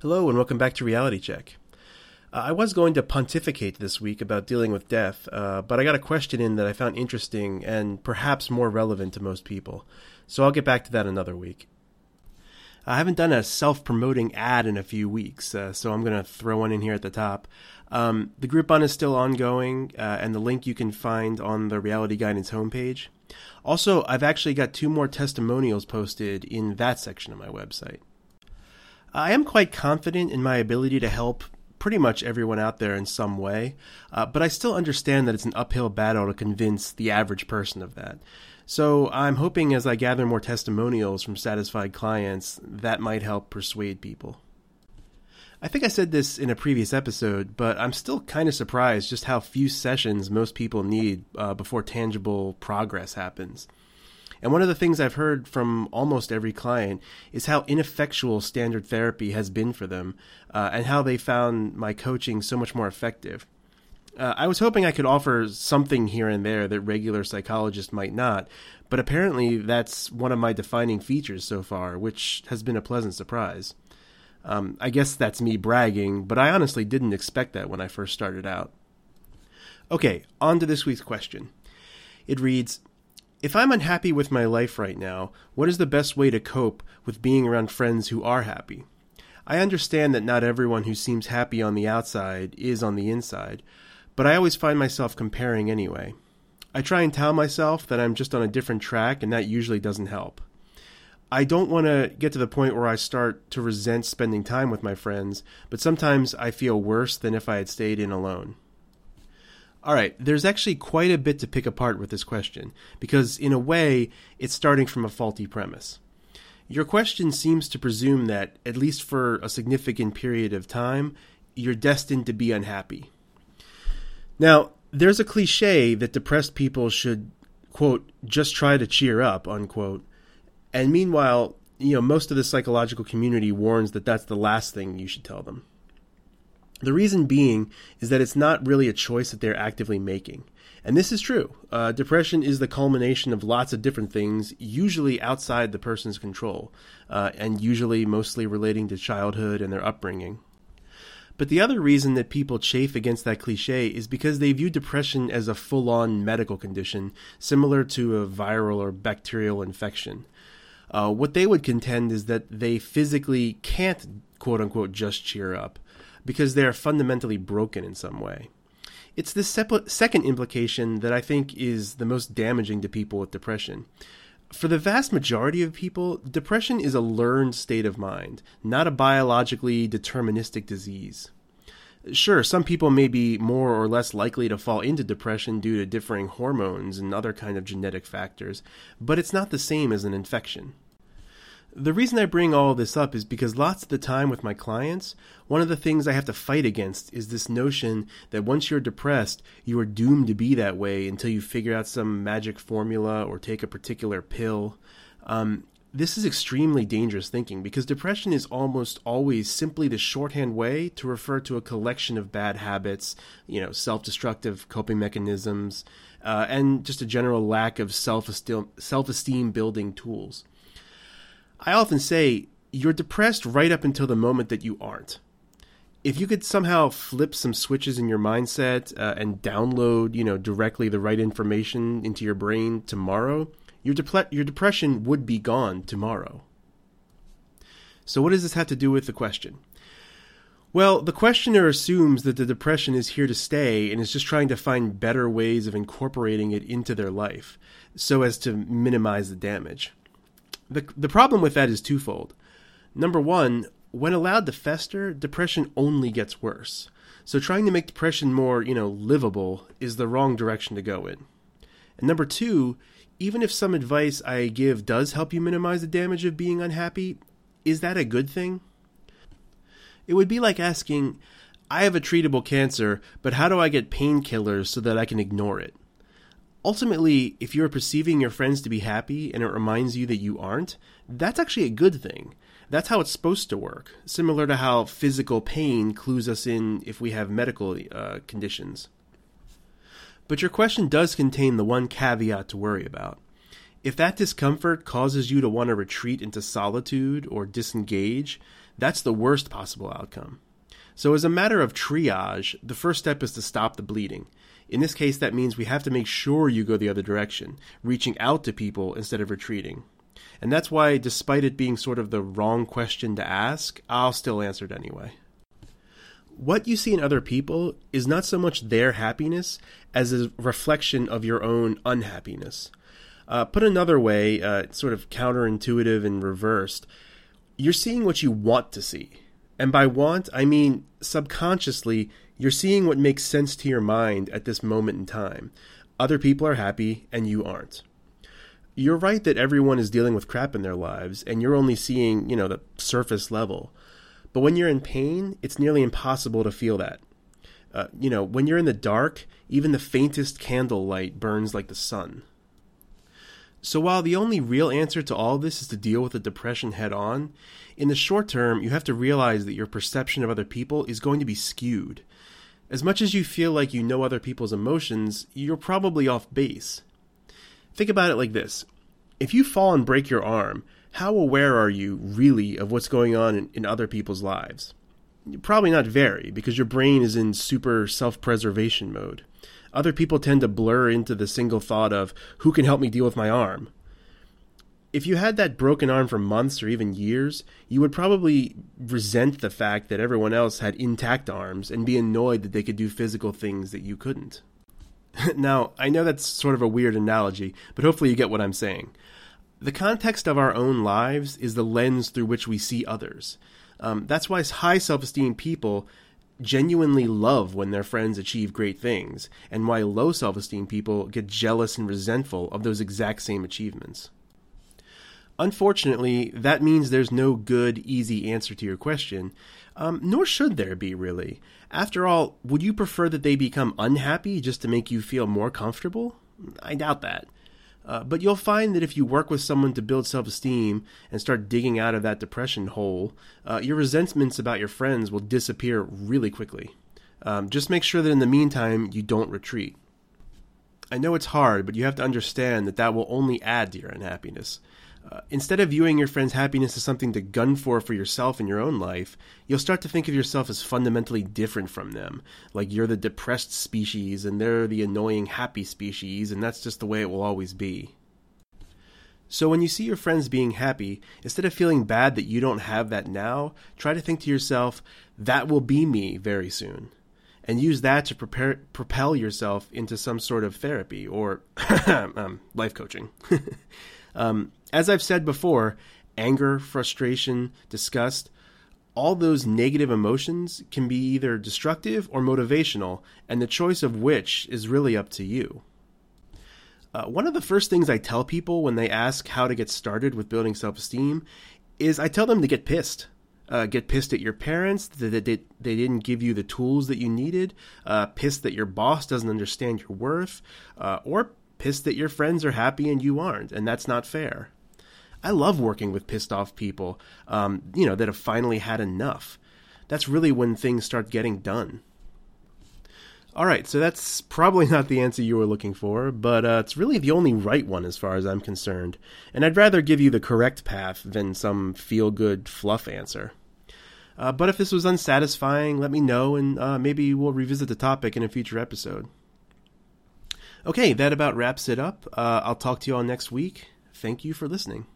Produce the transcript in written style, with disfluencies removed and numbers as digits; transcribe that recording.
Hello and welcome back to Reality Check. I was going to pontificate this week about dealing with death, but I got a question in that I found interesting and perhaps more relevant to most people. So I'll get back to that another week. I haven't done a self-promoting ad in a few weeks, so I'm going to throw one in here at the top. The Groupon is still ongoing, and the link you can find on the Reality Guidance homepage. Also, I've actually got 2 more testimonials posted in that section of my website. I am quite confident in my ability to help pretty much everyone out there in some way, but I still understand that it's an uphill battle to convince the average person of that. So I'm hoping as I gather more testimonials from satisfied clients, that might help persuade people. I think I said this in a previous episode, but I'm still kind of surprised just how few sessions most people need before tangible progress happens. And one of the things I've heard from almost every client is how ineffectual standard therapy has been for them, and how they found my coaching so much more effective. I was hoping I could offer something here and there that regular psychologists might not, but apparently that's one of my defining features so far, which has been a pleasant surprise. I guess that's me bragging, but I honestly didn't expect that when I first started out. Okay, on to this week's question. It reads, if I'm unhappy with my life right now, what is the best way to cope with being around friends who are happy? I understand that not everyone who seems happy on the outside is on the inside, but I always find myself comparing anyway. I try and tell myself that I'm just on a different track, and that usually doesn't help. I don't want to get to the point where I start to resent spending time with my friends, but sometimes I feel worse than if I had stayed in alone. All right, there's actually quite a bit to pick apart with this question, because in a way, it's starting from a faulty premise. Your question seems to presume that, at least for a significant period of time, you're destined to be unhappy. Now, there's a cliche that depressed people should, quote, just try to cheer up, unquote. And meanwhile, most of the psychological community warns that that's the last thing you should tell them. The reason being is that it's not really a choice that they're actively making. And this is true. Depression is the culmination of lots of different things, usually outside the person's control, and usually mostly relating to childhood and their upbringing. But the other reason that people chafe against that cliche is because they view depression as a full-on medical condition, similar to a viral or bacterial infection. What they would contend is that they physically can't, quote-unquote, just cheer up, because they are fundamentally broken in some way. It's this second implication that I think is the most damaging to people with depression. For the vast majority of people, depression is a learned state of mind, not a biologically deterministic disease. Sure, some people may be more or less likely to fall into depression due to differing hormones and other kind of genetic factors, but it's not the same as an infection. The reason I bring all of this up is because lots of the time with my clients, one of the things I have to fight against is this notion that once you're depressed, you are doomed to be that way until you figure out some magic formula or take a particular pill. This is extremely dangerous thinking because depression is almost always simply the shorthand way to refer to a collection of bad habits, self-destructive coping mechanisms, and just a general lack of self-esteem building tools. I often say, you're depressed right up until the moment that you aren't. If you could somehow flip some switches in your mindset and download, directly the right information into your brain tomorrow, your depression would be gone tomorrow. So what does this have to do with the question? Well, the questioner assumes that the depression is here to stay and is just trying to find better ways of incorporating it into their life so as to minimize the damage. The problem with that is twofold. Number one, when allowed to fester, depression only gets worse. So trying to make depression more, livable is the wrong direction to go in. And number two, even if some advice I give does help you minimize the damage of being unhappy, is that a good thing? It would be like asking, I have a treatable cancer, but how do I get painkillers so that I can ignore it? Ultimately, if you're perceiving your friends to be happy and it reminds you that you aren't, that's actually a good thing. That's how it's supposed to work, similar to how physical pain clues us in if we have medical conditions. But your question does contain the one caveat to worry about. If that discomfort causes you to want to retreat into solitude or disengage, That's the worst possible outcome. So as a matter of triage, the first step is to stop the bleeding. In this case, that means we have to make sure you go the other direction, reaching out to people instead of retreating. And that's why, despite it being sort of the wrong question to ask, I'll still answer it anyway. What you see in other people is not so much their happiness as a reflection of your own unhappiness. Put another way, sort of counterintuitive and reversed, you're seeing what you want to see. And by want, I mean subconsciously, you're seeing what makes sense to your mind at this moment in time. Other people are happy and you aren't. You're right that everyone is dealing with crap in their lives and you're only seeing, the surface level. But when you're in pain, it's nearly impossible to feel that. When you're in the dark, even the faintest candle light burns like the sun. So while the only real answer to all this is to deal with the depression head on, in the short term, you have to realize that your perception of other people is going to be skewed. As much as you feel like you know other people's emotions, you're probably off base. Think about it like this. If you fall and break your arm, how aware are you really of what's going on in other people's lives? Probably not very, because your brain is in super self-preservation mode. Other people tend to blur into the single thought of, who can help me deal with my arm? If you had that broken arm for months or even years, you would probably resent the fact that everyone else had intact arms and be annoyed that they could do physical things that you couldn't. Now, I know that's sort of a weird analogy, but hopefully you get what I'm saying. The context of our own lives is the lens through which we see others. That's why high self-esteem people genuinely love when their friends achieve great things, and why low self-esteem people get jealous and resentful of those exact same achievements. Unfortunately, that means there's no good, easy answer to your question, nor should there be, really. After all, would you prefer that they become unhappy just to make you feel more comfortable? I doubt that. But you'll find that if you work with someone to build self-esteem and start digging out of that depression hole, your resentments about your friends will disappear really quickly. Just make sure that in the meantime, you don't retreat. I know it's hard, but you have to understand that will only add to your unhappiness. Instead of viewing your friend's happiness as something to gun for yourself in your own life, you'll start to think of yourself as fundamentally different from them. Like you're the depressed species and they're the annoying happy species, and that's just the way it will always be. So when you see your friends being happy, instead of feeling bad that you don't have that now, try to think to yourself, that will be me very soon. And use that to propel yourself into some sort of therapy or life coaching. As I've said before, anger, frustration, disgust, all those negative emotions can be either destructive or motivational, and the choice of which is really up to you. One of the first things I tell people when they ask how to get started with building self-esteem is I tell them to get pissed. Get pissed at your parents that they didn't give you the tools that you needed, pissed that your boss doesn't understand your worth, or pissed that your friends are happy and you aren't, and that's not fair. I love working with pissed off people, that have finally had enough. That's really when things start getting done. All right, so that's probably not the answer you were looking for, but it's really the only right one as far as I'm concerned. And I'd rather give you the correct path than some feel-good fluff answer. But if this was unsatisfying, let me know, and maybe we'll revisit the topic in a future episode. Okay, that about wraps it up. I'll talk to you all next week. Thank you for listening.